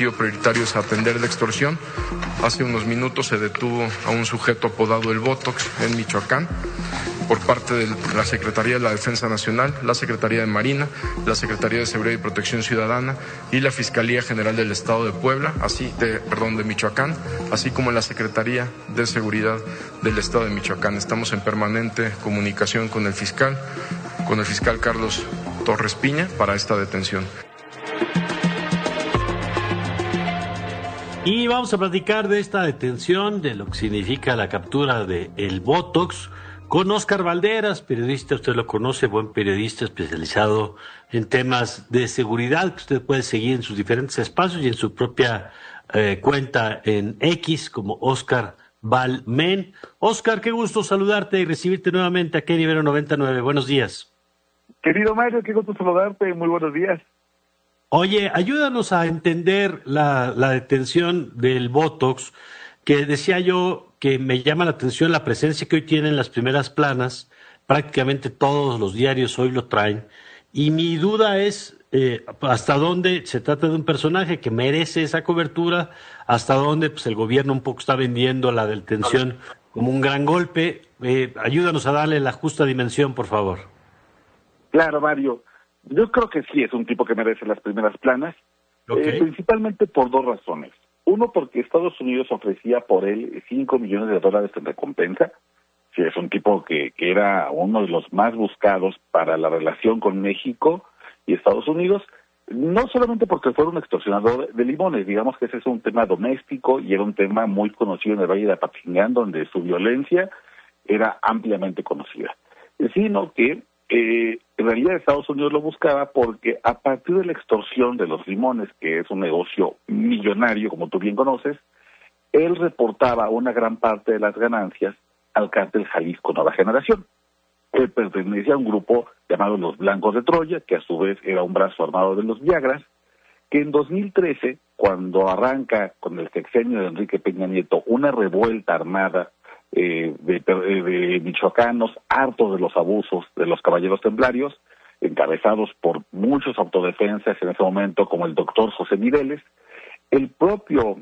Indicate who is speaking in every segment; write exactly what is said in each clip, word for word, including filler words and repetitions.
Speaker 1: objetivo prioritario es atender la extorsión. Hace unos minutos se detuvo a un sujeto apodado El Botox en Michoacán por parte de la Secretaría de la Defensa Nacional, la Secretaría de Marina, la Secretaría de Seguridad y Protección Ciudadana y la Fiscalía General del Estado de Puebla, así de, perdón, de Michoacán, así como la Secretaría de Seguridad del Estado de Michoacán. Estamos en permanente comunicación con el fiscal, con el fiscal Carlos Torres Piña para esta detención.
Speaker 2: Y vamos a platicar de esta detención, de lo que significa la captura de El Botox, con Óscar Valderas, periodista, usted lo conoce, buen periodista especializado en temas de seguridad, que usted puede seguir en sus diferentes espacios y en su propia eh, cuenta en X como Óscar Valmen. Óscar, qué gusto saludarte y recibirte nuevamente aquí en Ibero noventa y nueve. Buenos días.
Speaker 3: Querido Mario, qué gusto saludarte, muy buenos días.
Speaker 2: Oye, ayúdanos a entender la, la detención del Botox, que decía yo que me llama la atención la presencia que hoy tienen las primeras planas, prácticamente todos los diarios hoy lo traen, y mi duda es eh, hasta dónde se trata de un personaje que merece esa cobertura, hasta dónde pues el gobierno un poco está vendiendo la detención como un gran golpe. Eh, ayúdanos a darle la justa dimensión, por favor.
Speaker 3: Claro, Mario, yo creo que sí es un tipo que merece las primeras planas, okay. eh, principalmente por dos razones. Uno, porque Estados Unidos ofrecía por él cinco millones de dólares en recompensa. Sí, es un tipo que, que era uno de los más buscados para la relación con México y Estados Unidos, no solamente porque fuera un extorsionador de limones, digamos que ese es un tema doméstico y era un tema muy conocido en el Valle de Apatzingán, donde su violencia era ampliamente conocida, sino que Eh, en realidad Estados Unidos lo buscaba porque a partir de la extorsión de los limones, que es un negocio millonario, como tú bien conoces, él reportaba una gran parte de las ganancias al cártel Jalisco Nueva Generación, que pertenecía a un grupo llamado Los Blancos de Troya, que a su vez era un brazo armado de los Viagras, que en dos mil trece, cuando arranca con el sexenio de Enrique Peña Nieto una revuelta armada Eh, de, de, de michoacanos hartos de los abusos de los caballeros templarios, encabezados por muchos autodefensas en ese momento, como el doctor José Mireles, el propio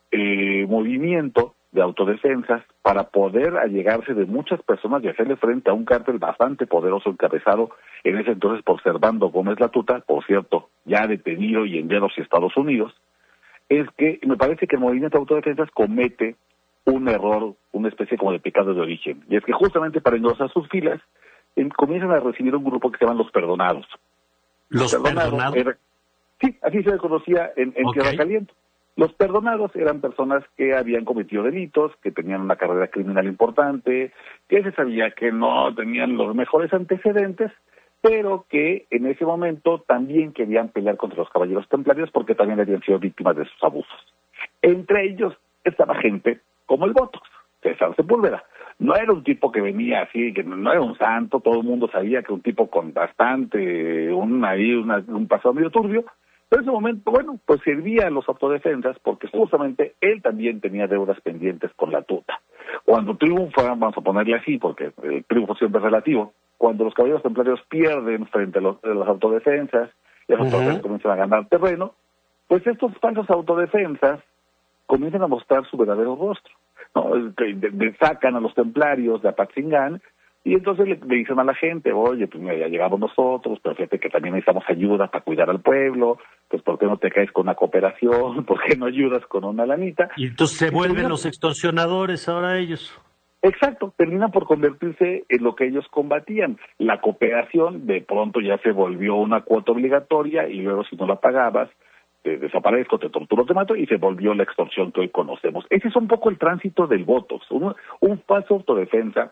Speaker 3: eh, movimiento de autodefensas, para poder allegarse de muchas personas y hacerle frente a un cártel bastante poderoso encabezado en ese entonces por Servando Gómez Latuta, por cierto, ya detenido y enviado hacia Estados Unidos, es que me parece que el movimiento de autodefensas comete un error, una especie como de pecado de origen, y es que justamente para engrosar sus filas en, comienzan a recibir un grupo que se llaman los perdonados.
Speaker 2: ¿Los perdonados? perdonados?
Speaker 3: Era, sí, así se les conocía en, en okay. Tierra Caliente. Los perdonados eran personas que habían cometido delitos, que tenían una carrera criminal importante, que se sabía que no tenían los mejores antecedentes, pero que en ese momento también querían pelear contra los caballeros templarios porque también habían sido víctimas de sus abusos. Entre ellos estaba gente como el Botox, César Sepúlveda. No era un tipo que venía así, que no era un santo, todo el mundo sabía que era un tipo con bastante, un, ahí, una, un pasado medio turbio, pero en ese momento, bueno, pues servía a los autodefensas porque justamente él también tenía deudas pendientes con la tuta. Cuando triunfa, vamos a ponerle así, porque el triunfo siempre es relativo, cuando los caballeros templarios pierden frente a, los, a las autodefensas y los uh-huh. autodefensas comienzan a ganar terreno, pues estos falsos autodefensas comienzan a mostrar su verdadero rostro, ¿no? De, de, de, sacan a los templarios de Apatzingán y entonces le, le dicen a la gente, oye, pues mira, ya llegamos nosotros, pero fíjate que también necesitamos ayuda para cuidar al pueblo, pues ¿por qué no te caes con una cooperación? ¿Por qué no ayudas con una lanita?
Speaker 2: Y entonces se y vuelven terminan... los extorsionadores ahora ellos.
Speaker 3: Exacto, terminan por convertirse en lo que ellos combatían. La cooperación de pronto ya se volvió una cuota obligatoria y luego si no la pagabas, te desaparezco, te torturo, te mato, y se volvió la extorsión que hoy conocemos. Ese es un poco el tránsito del Botox, un, un falso autodefensa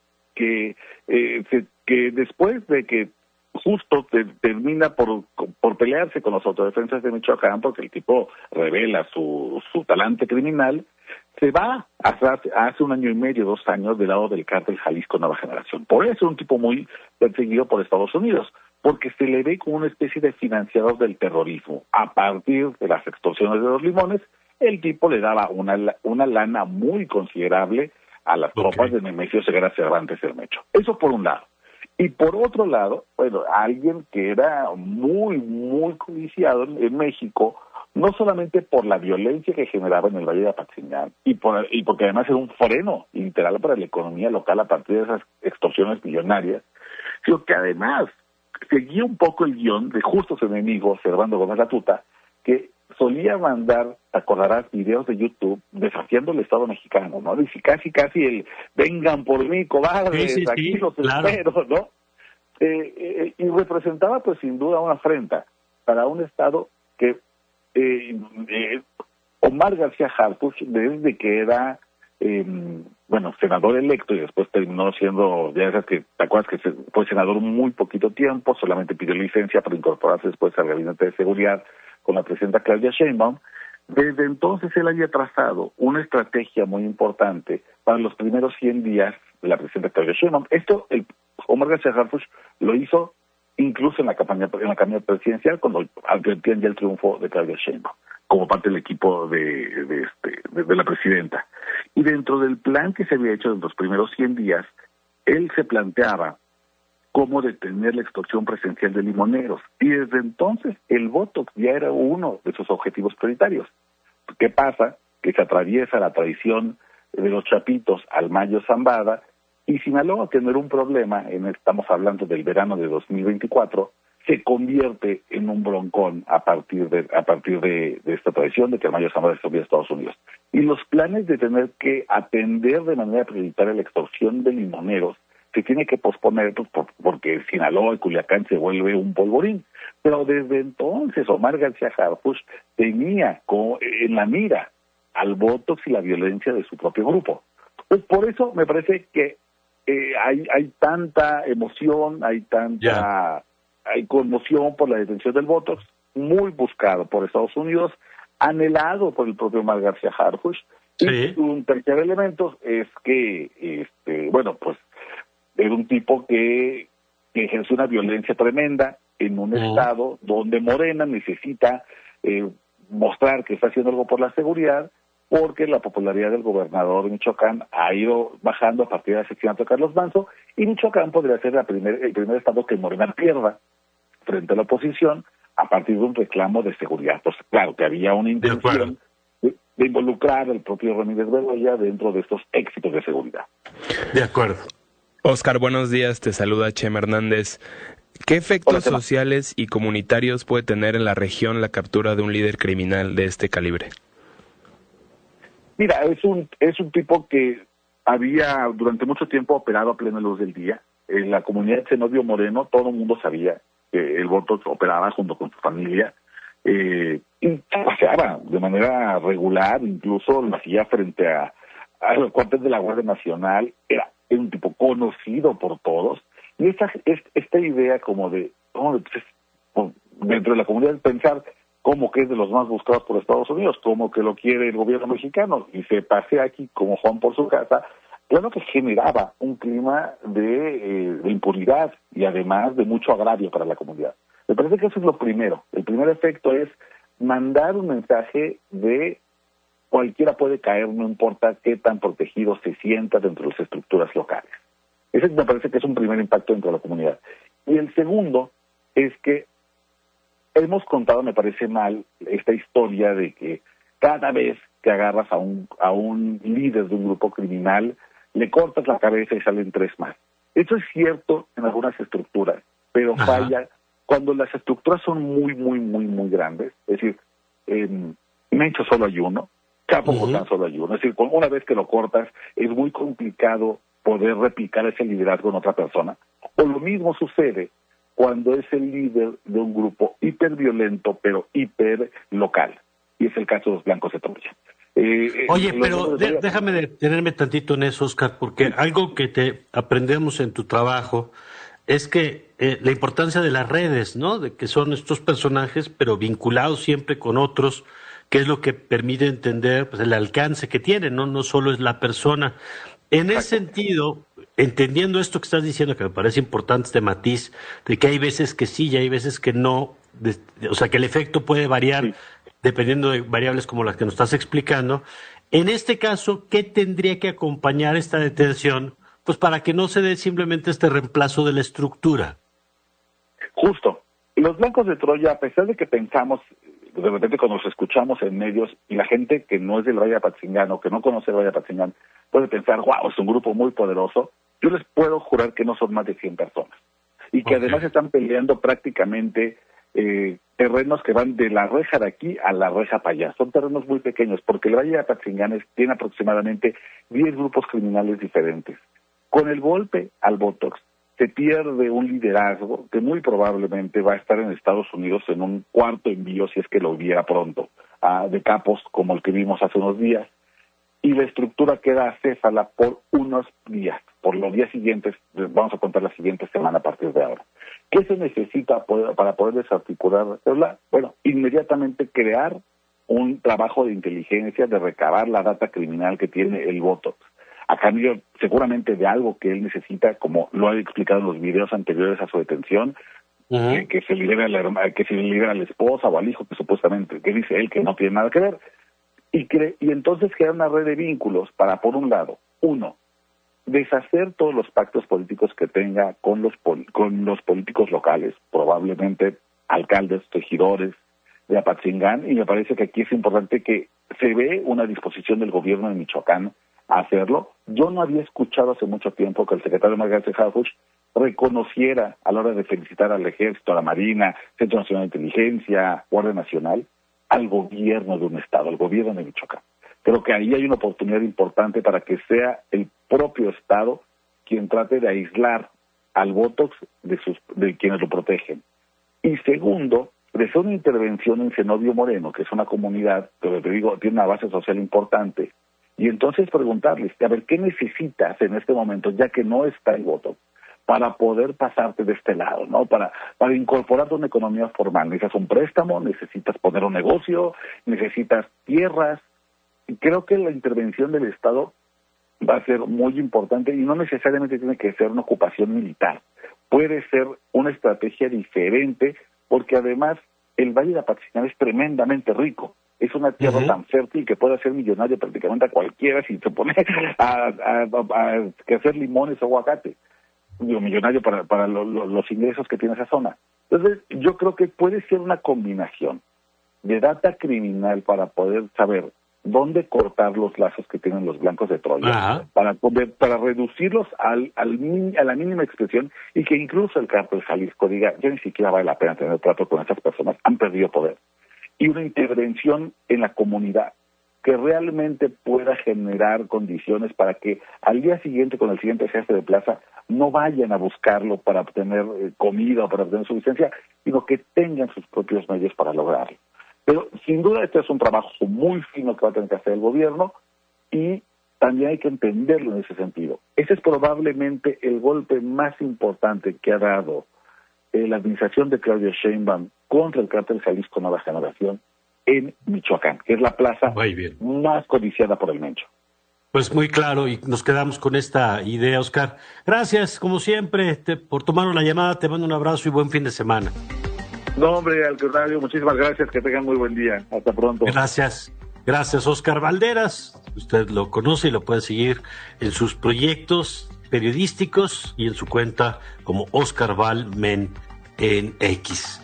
Speaker 3: que, eh, se, que después de que justo te, termina por, por pelearse con los autodefensas de Michoacán, porque el tipo revela su, su talante criminal, se va hace, hace un año y medio, dos años, del lado del cártel Jalisco Nueva Generación. Por eso es un tipo muy perseguido por Estados Unidos, porque se le ve como una especie de financiador del terrorismo. A partir de las extorsiones de los limones, el tipo le daba una, una lana muy considerable a las okay. tropas de Nemesio Ceguera Cervantes Cermecho. Eso por un lado. Y por otro lado, bueno, alguien que era muy, muy codiciado en México no solamente por la violencia que generaba en el Valle de Apatzingán, y, por, y porque además era un freno literal para la economía local a partir de esas extorsiones millonarias, sino que además seguía un poco el guión de justos enemigos, Servando Gómez Latuta, que solía mandar, te acordarás, videos de YouTube desafiando el Estado mexicano, ¿no? Dice casi, casi el, vengan por mí, cobardes,
Speaker 2: sí, sí,
Speaker 3: aquí
Speaker 2: sí,
Speaker 3: los
Speaker 2: claro.
Speaker 3: espero, ¿no? Eh, eh, y representaba, pues, sin duda una afrenta para un Estado que eh, eh, Omar García Harfuch, desde que era, eh, bueno, senador electo y después terminó siendo, ya sabes que, ¿te acuerdas que fue senador muy poquito tiempo, solamente pidió licencia para incorporarse después al Gabinete de Seguridad con la presidenta Claudia Sheinbaum? Desde entonces él había trazado una estrategia muy importante para los primeros cien días de la presidenta Claudia Sheinbaum. Esto, el Omar García Harfuch lo hizo incluso en la campaña en la campaña presidencial, cuando advertían ya el triunfo de Claudia Sheinbaum, como parte del equipo de, de, este, de, de la presidenta. Y dentro del plan que se había hecho en los primeros cien días, él se planteaba cómo detener la extorsión presencial de limoneros. Y desde entonces el Botox ya era uno de sus objetivos prioritarios. ¿Qué pasa? Que se atraviesa la traición de los Chapitos al Mayo Zambada, y Sinaloa, que no era un problema, en, estamos hablando del verano de dos mil veinticuatro, se convierte en un broncón a partir de a partir de, de esta traición de que el Mayo Zambada se envía a Estados Unidos. Y los planes de tener que atender de manera prioritaria la extorsión de limoneros se tiene que posponer, pues, por, porque Sinaloa y Culiacán se vuelve un polvorín. Pero desde entonces Omar García Harfuch tenía como, en la mira al Botox y la violencia de su propio grupo. Pues por eso me parece que eh, hay hay tanta emoción, hay tanta yeah. hay conmoción por la detención del Botox, muy buscado por Estados Unidos, anhelado por el propio Omar García Harfuch. Sí. Y un tercer elemento es que, este, bueno, pues era un tipo que, que ejerce una violencia tremenda en un uh-huh. estado donde Morena necesita eh, mostrar que está haciendo algo por la seguridad, porque la popularidad del gobernador de Michoacán ha ido bajando a partir del asesinato de Carlos Manzo, y Michoacán podría ser la primer, el primer estado que Morena pierda frente a la oposición a partir de un reclamo de seguridad. Pues claro, que había una intención de, de involucrar al propio Ramírez Bedoya dentro de estos éxitos de seguridad.
Speaker 2: De acuerdo.
Speaker 4: Oscar, buenos días, te saluda Chema Hernández. ¿Qué efectos Hola, sociales y comunitarios puede tener en la región la captura de un líder criminal de este calibre?
Speaker 3: Mira, es un es un tipo que había durante mucho tiempo operado a plena luz del día. En la comunidad de Zenobio Moreno todo el mundo sabía que el Botox operaba junto con su familia, eh, y paseaba de manera regular, incluso lo hacía frente a, a los cuarteles de la Guardia Nacional. Era, era un tipo conocido por todos, y esta esta idea como de, oh, pues, dentro de la comunidad, pensar como que es de los más buscados por Estados Unidos, como que lo quiere el gobierno mexicano, y se pasea aquí como Juan por su casa, claro que generaba un clima de, eh, de impunidad y además de mucho agravio para la comunidad. Me parece que eso es lo primero. El primer efecto es mandar un mensaje de cualquiera puede caer, no importa qué tan protegido se sienta dentro de las estructuras locales. Ese me parece que es un primer impacto dentro de la comunidad. Y el segundo es que hemos contado, me parece mal, esta historia de que cada vez que agarras a un a un líder de un grupo criminal, le cortas la cabeza y salen tres más. Eso es cierto en algunas estructuras, pero Ajá. falla cuando las estructuras son muy, muy, muy, muy grandes. Es decir, en Mencho solo hay uno, Chapo uh-huh. Cotán solo hay uno. Es decir, una vez que lo cortas, es muy complicado poder replicar ese liderazgo en otra persona. O lo mismo sucede cuando es el líder de un grupo hiperviolento, pero hiper local. Y es el caso de los Blancos de Troya.
Speaker 2: Eh, Oye, pero de, déjame detenerme tantito en eso, Oscar, porque algo que te aprendemos en tu trabajo es que eh, la importancia de las redes, ¿no? De que son estos personajes, pero vinculados siempre con otros, que es lo que permite entender, pues, el alcance que tienen, ¿no? No solo es la persona. En Exacto. ese sentido, entendiendo esto que estás diciendo, que me parece importante este matiz, de que hay veces que sí y hay veces que no, de, de, o sea, que el efecto puede variar sí. dependiendo de variables como las que nos estás explicando. En este caso, ¿qué tendría que acompañar esta detención? Pues para que no se dé simplemente este reemplazo de la estructura.
Speaker 3: Justo. Los Blancos de Troya, a pesar de que pensamos de repente cuando nos escuchamos en medios y la gente que no es del Valle de Apatzingán o que no conoce el Valle de Apatzingán puede pensar, wow, es un grupo muy poderoso, yo les puedo jurar que no son más de cien personas y que okay. además están peleando prácticamente eh, terrenos que van de la reja de aquí a la reja para allá. Son terrenos muy pequeños porque el Valle de Apatzingán tiene aproximadamente diez grupos criminales diferentes. Con el golpe al Botox se pierde un liderazgo que muy probablemente va a estar en Estados Unidos en un cuarto envío, si es que lo hubiera pronto, uh, de capos como el que vimos hace unos días, y la estructura queda acéfala por unos días, por los días siguientes, vamos a contar la siguiente semana a partir de ahora. ¿Qué se necesita poder, para poder desarticular? Bueno, inmediatamente crear un trabajo de inteligencia, de recabar la data criminal que tiene el Botox, a cambio seguramente de algo que él necesita, como lo ha explicado en los videos anteriores a su detención, uh-huh. que, que se libera a la, que se libera a la esposa o al hijo, que supuestamente, que dice él que no tiene nada que ver, y, cre- y entonces crea una red de vínculos para, por un lado, uno, deshacer todos los pactos políticos que tenga con los, pol- con los políticos locales, probablemente alcaldes, regidores de Apatzingán, y me parece que aquí es importante que se ve una disposición del gobierno de Michoacán a hacerlo. Yo no había escuchado hace mucho tiempo que el secretario Margarete Harfuch reconociera a la hora de felicitar al Ejército, a la Marina, Centro Nacional de Inteligencia, Guardia Nacional, al gobierno de un estado, al gobierno de Michoacán. Creo que ahí hay una oportunidad importante para que sea el propio estado quien trate de aislar al Botox de, sus, de quienes lo protegen. Y segundo, de hacer una intervención en Zenobio Moreno, que es una comunidad, que te digo, tiene una base social importante, y entonces preguntarles, a ver, ¿qué necesitas en este momento, ya que no está el voto, para poder pasarte de este lado, ¿no? Para, para incorporarte a una economía formal. Necesitas un préstamo, necesitas poner un negocio, necesitas tierras. Y creo que la intervención del Estado va a ser muy importante y no necesariamente tiene que ser una ocupación militar. Puede ser una estrategia diferente, porque además el Valle de Apatzingán es tremendamente rico. Es una tierra uh-huh. tan fértil que puede hacer millonario prácticamente a cualquiera si se pone a, a, a, a hacer limones o aguacate. Digo, millonario para, para lo, lo, los ingresos que tiene esa zona. Entonces, yo creo que puede ser una combinación de data criminal para poder saber dónde cortar los lazos que tienen los blancos de Troya, uh-huh. para poder, para reducirlos al, al a la mínima expresión y que incluso el cártel Jalisco diga, ya ni siquiera vale la pena tener trato con esas personas, han perdido poder. Y una intervención en la comunidad que realmente pueda generar condiciones para que al día siguiente, con el siguiente jefe de plaza, no vayan a buscarlo para obtener eh, comida o para obtener subsistencia, sino que tengan sus propios medios para lograrlo. Pero sin duda este es un trabajo muy fino que va a tener que hacer el gobierno y también hay que entenderlo en ese sentido. Ese es probablemente el golpe más importante que ha dado eh, la administración de Claudia Sheinbaum contra el cártel Jalisco Nueva Generación en Michoacán, que es la plaza más codiciada por el Mencho.
Speaker 2: Pues muy claro, y nos quedamos con esta idea, Oscar. Gracias, como siempre, te, por tomar la llamada, te mando un abrazo y buen fin de semana.
Speaker 3: No, hombre, al contrario, muchísimas gracias, que tengan muy buen día. Hasta pronto.
Speaker 2: Gracias. Gracias, Oscar Valderas. Usted lo conoce y lo puede seguir en sus proyectos periodísticos y en su cuenta como Oscar Val Men en X.